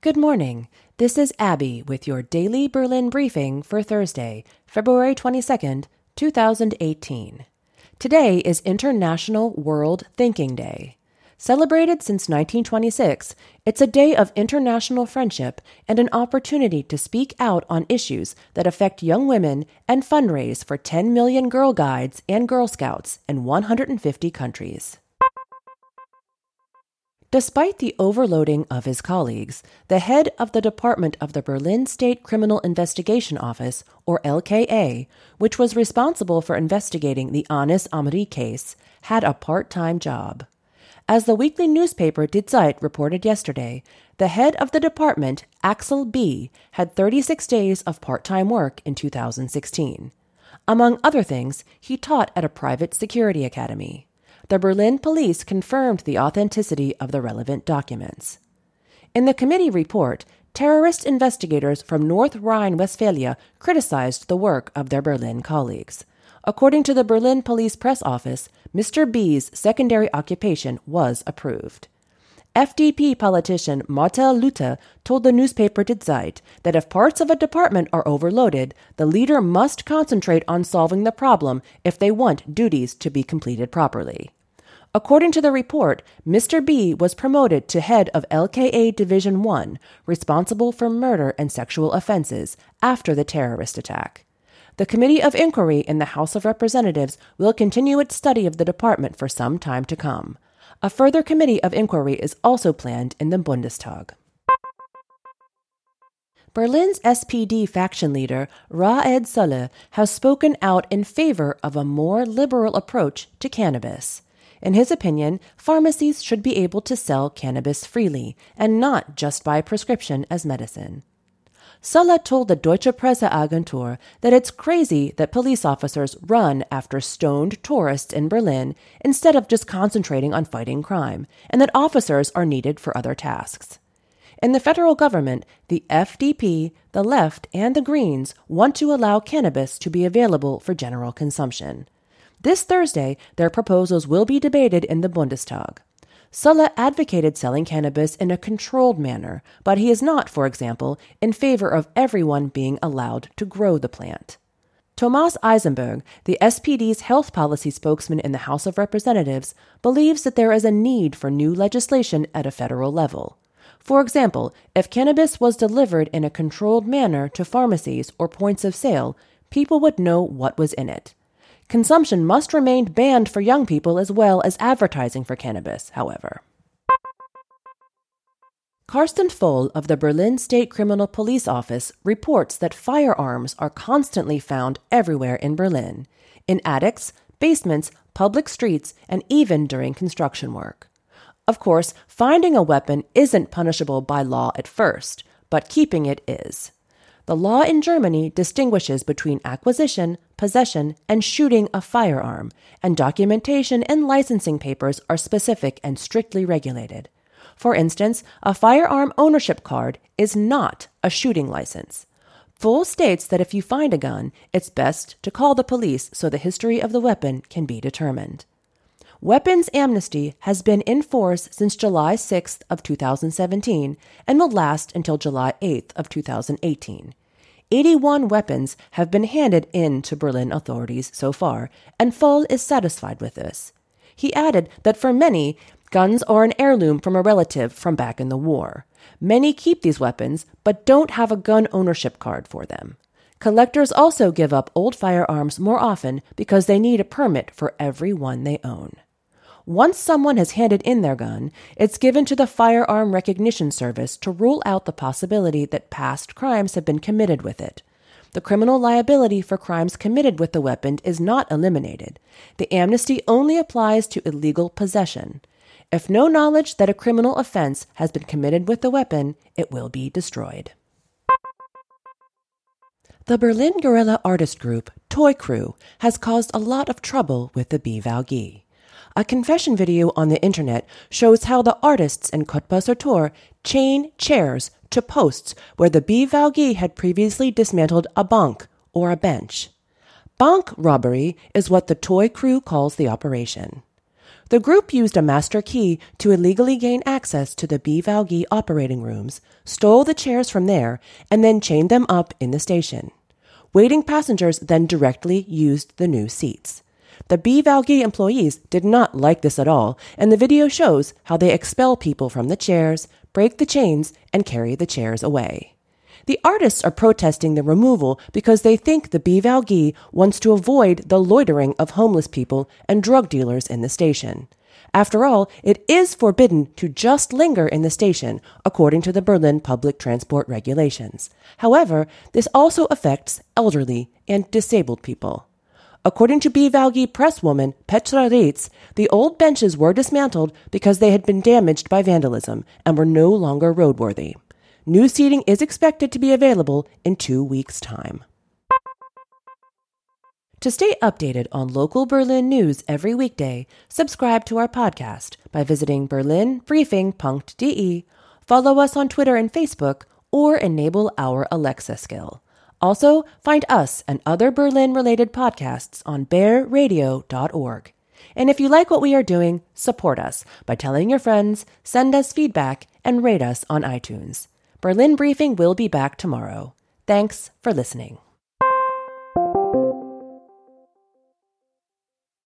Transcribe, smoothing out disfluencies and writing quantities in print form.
Good morning. This is Abby with your daily Berlin briefing for Thursday, February 22nd, 2018. Today is International World Thinking Day. Celebrated since 1926, it's a day of international friendship and an opportunity to speak out on issues that affect young women and fundraise for 10 million Girl Guides and Girl Scouts in 150 countries. Despite the overloading of his colleagues, the head of the Department of the Berlin State Criminal Investigation Office, or LKA, which was responsible for investigating the Anis Amri case, had a part-time job. As the weekly newspaper Die Zeit reported yesterday, the head of the department, Axel B., had 36 days of part-time work in 2016. Among other things, he taught at a private security academy. The Berlin police confirmed the authenticity of the relevant documents. In the committee report, terrorist investigators from North Rhine-Westphalia criticized the work of their Berlin colleagues. According to the Berlin Police Press Office, Mr. B's secondary occupation was approved. FDP politician Martel Lütte told the newspaper Die Zeit that if parts of a department are overloaded, the leader must concentrate on solving the problem if they want duties to be completed properly. According to the report, Mr. B was promoted to head of LKA Division 1, responsible for murder and sexual offenses, after the terrorist attack. The Committee of Inquiry in the House of Representatives will continue its study of the department for some time to come. A further committee of inquiry is also planned in the Bundestag. Berlin's SPD faction leader, Raed Solle, has spoken out in favor of a more liberal approach to cannabis. In his opinion, pharmacies should be able to sell cannabis freely and not just by prescription as medicine. Solle told the Deutsche Presseagentur that it's crazy that police officers run after stoned tourists in Berlin instead of just concentrating on fighting crime, and that officers are needed for other tasks. In the federal government, the FDP, the Left, and the Greens want to allow cannabis to be available for general consumption. This Thursday, their proposals will be debated in the Bundestag. Solle advocated selling cannabis in a controlled manner, but he is not, for example, in favor of everyone being allowed to grow the plant. Thomas Eisenberg, the SPD's health policy spokesman in the House of Representatives, believes that there is a need for new legislation at a federal level. For example, if cannabis was delivered in a controlled manner to pharmacies or points of sale, people would know what was in it. Consumption must remain banned for young people as well as advertising for cannabis, however. Carsten Voll of the Berlin State Criminal Police Office reports that firearms are constantly found everywhere in Berlin, in attics, basements, public streets, and even during construction work. Of course, finding a weapon isn't punishable by law at first, but keeping it is. The law in Germany distinguishes between acquisition, possession, and shooting a firearm, and documentation and licensing papers are specific and strictly regulated. For instance, a firearm ownership card is not a shooting license. Voll states that if you find a gun, it's best to call the police so the history of the weapon can be determined. Weapons amnesty has been in force since July 6th of 2017 and will last until July 8th of 2018. 81 weapons have been handed in to Berlin authorities so far, and Voll is satisfied with this. He added that for many, guns are an heirloom from a relative from back in the war. Many keep these weapons, but don't have a gun ownership card for them. Collectors also give up old firearms more often because they need a permit for every one they own. Once someone has handed in their gun, it's given to the Firearm Recognition Service to rule out the possibility that past crimes have been committed with it. The criminal liability for crimes committed with the weapon is not eliminated. The amnesty only applies to illegal possession. If no knowledge that a criminal offense has been committed with the weapon, it will be destroyed. The Berlin guerrilla artist group, Toy Crew, has caused a lot of trouble with the BVG. A confession video on the internet shows how the artists in Cottbusser Tor chain chairs to posts where the BVG had previously dismantled a bank, or a bench. Bank robbery is what the Toy Crew calls the operation. The group used a master key to illegally gain access to the BValGy operating rooms, stole the chairs from there, and then chained them up in the station. Waiting passengers then directly used the new seats. The BValGy employees did not like this at all, and the video shows how they expel people from the chairs, break the chains, and carry the chairs away. The artists are protesting the removal because they think the BValGy wants to avoid the loitering of homeless people and drug dealers in the station. After all, it is forbidden to just linger in the station, according to the Berlin public transport regulations. However, this also affects elderly and disabled people. According to BValGy presswoman Petra Reitz, the old benches were dismantled because they had been damaged by vandalism and were no longer roadworthy. New seating is expected to be available in 2 weeks' time. To stay updated on local Berlin news every weekday, subscribe to our podcast by visiting berlinbriefing.de, follow us on Twitter and Facebook, or enable our Alexa skill. Also, find us and other Berlin-related podcasts on bearradio.org. And if you like what we are doing, support us by telling your friends, send us feedback, and rate us on iTunes. Berlin Briefing will be back tomorrow. Thanks for listening.